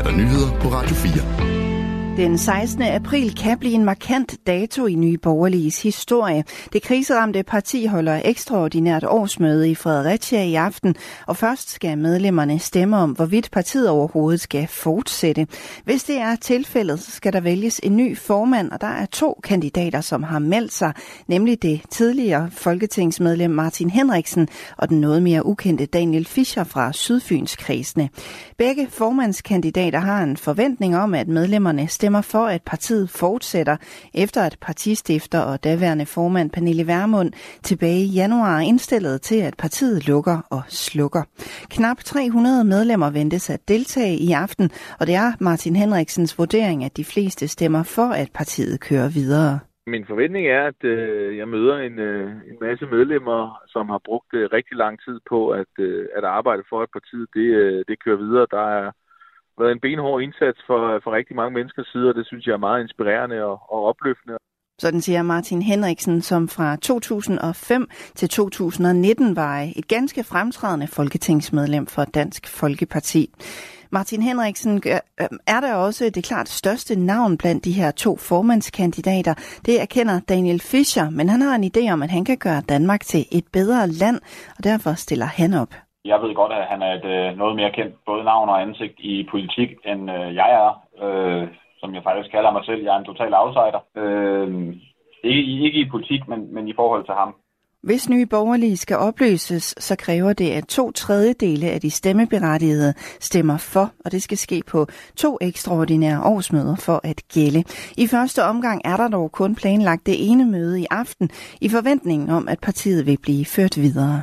der nyheder på Radio 4. Den 16. april kan blive en markant dato i Nye Borgerliges historie. Det kriseramte parti holder ekstraordinært årsmøde i Fredericia i aften, og først skal medlemmerne stemme om, hvorvidt partiet overhovedet skal fortsætte. Hvis det er tilfældet, så skal der vælges en ny formand, og der er 2 kandidater, som har meldt sig, nemlig det tidligere folketingsmedlem Martin Henriksen og den noget mere ukendte Daniel Fischer fra Sydfynskredsene. Begge formandskandidater har en forventning om, at medlemmerne stemmer for, at partiet fortsætter, efter at partistifter og daværende formand Pernille Vermund tilbage i januar indstillede til, at partiet lukker og slukker. Knap 300 medlemmer ventes at deltage i aften, og det er Martin Henriksens vurdering, at de fleste stemmer for, at partiet kører videre. Min forventning er, at jeg møder en masse medlemmer, som har brugt rigtig lang tid på at arbejde for, at partiet det kører videre. Der er været en benhård indsats for rigtig mange menneskers side, og det synes jeg er meget inspirerende og opløftende. Sådan siger Martin Henriksen, som fra 2005 til 2019 var et ganske fremtrædende folketingsmedlem for Dansk Folkeparti. Martin Henriksen er der også det klart største navn blandt de her 2 formandskandidater. Det erkender Daniel Fischer, men han har en idé om, at han kan gøre Danmark til et bedre land, og derfor stiller han op. Jeg ved godt, at han er et noget mere kendt både navn og ansigt i politik, end jeg er, som jeg faktisk kalder mig selv. Jeg er en total outsider. Ikke i politik, men i forhold til ham. Hvis Nye Borgerlige skal opløses, så kræver det, at 2/3 af de stemmeberettigede stemmer for, og det skal ske på 2 ekstraordinære årsmøder for at gælde. I første omgang er der dog kun planlagt det ene møde i aften, i forventningen om, at partiet vil blive ført videre.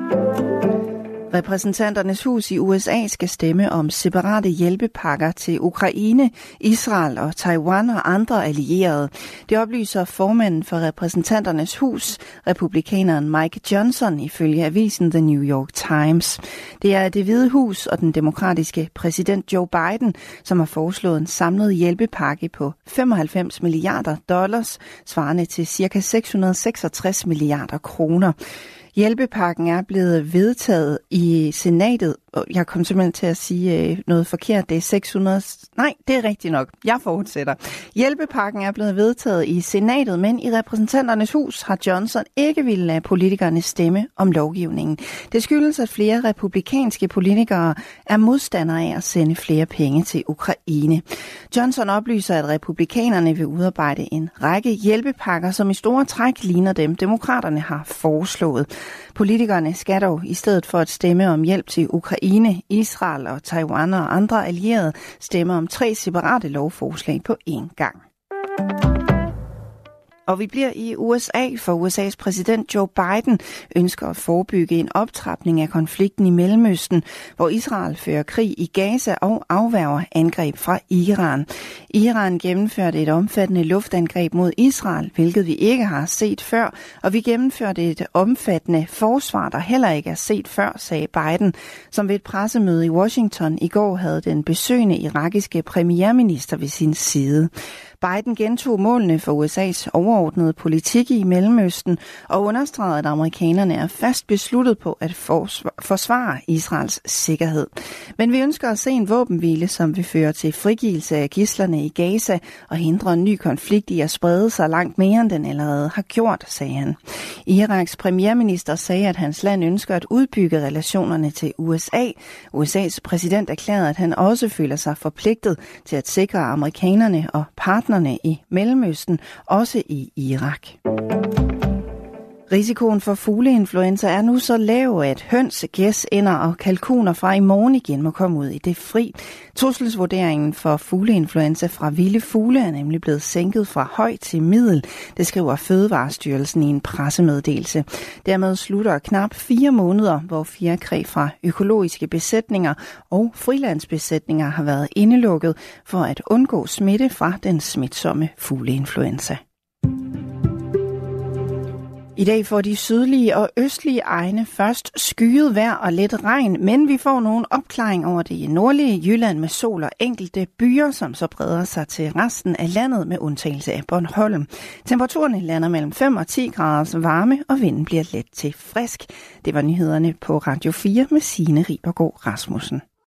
Repræsentanternes hus i USA skal stemme om separate hjælpepakker til Ukraine, Israel og Taiwan og andre allierede. Det oplyser formanden for repræsentanternes hus, republikaneren Mike Johnson, ifølge avisen The New York Times. Det er Det Hvide Hus og den demokratiske præsident Joe Biden, som har foreslået en samlet hjælpepakke på $95 milliarder, svarende til ca. 666 milliarder kroner. Hjælpepakken er blevet vedtaget i senatet. Jeg kom simpelthen til at sige noget forkert. Det er 600... Nej, det er rigtigt nok. Jeg fortsætter. Hjælpepakken er blevet vedtaget i senatet, men i repræsentanternes hus har Johnson ikke ville lade politikerne stemme om lovgivningen. Det skyldes, at flere republikanske politikere er modstandere af at sende flere penge til Ukraine. Johnson oplyser, at republikanerne vil udarbejde en række hjælpepakker, som i store træk ligner dem, demokraterne har foreslået. Politikerne skal dog i stedet for at stemme om hjælp til Ukraine, Israel og Taiwan og andre allierede stemme om 3 separate lovforslag på én gang. Og vi bliver i USA, for USA's præsident Joe Biden ønsker at forebygge en optrapning af konflikten i Mellemøsten, hvor Israel fører krig i Gaza og afværger angreb fra Iran. Iran gennemførte et omfattende luftangreb mod Israel, hvilket vi ikke har set før, og vi gennemførte et omfattende forsvar, der heller ikke er set før, sagde Biden, som ved et pressemøde i Washington i går havde den besøgende irakiske premierminister ved sin side. Biden gentog målene for USA's overordnede politik i Mellemøsten og understregede, at amerikanerne er fast besluttet på at forsvare Israels sikkerhed. Men vi ønsker at se en våbenhvile, som vil føre til frigivelse af gidslerne i Gaza og hindre en ny konflikt i at sprede sig langt mere, end den allerede har gjort, sagde han. Iraks premierminister sagde, at hans land ønsker at udbygge relationerne til USA. USA's præsident erklærede, at han også føler sig forpligtet til at sikre amerikanerne og partnerne i Mellemøsten, også i Irak. Risikoen for fugleinfluenza er nu så lav, at høns, gæs, ænder og kalkuner fra i morgen igen må komme ud i det fri. Trusselsvurderingen for fugleinfluenza fra vilde fugle er nemlig blevet sænket fra høj til middel, det skriver Fødevarestyrelsen i en pressemeddelelse. Dermed slutter knap 4 måneder, hvor fjerkræ fra økologiske besætninger og frilandsbesætninger har været indelukket for at undgå smitte fra den smitsomme fugleinfluenza. I dag får de sydlige og østlige egne først skyet vejr og lidt regn, men vi får nogle opklaring over det nordlige Jylland med sol og enkelte byer, som så breder sig til resten af landet med undtagelse af Bornholm. Temperaturerne lander mellem 5 og 10 graders varme, og vinden bliver let til frisk. Det var nyhederne på Radio 4 med Signe Ribergaard Rasmussen.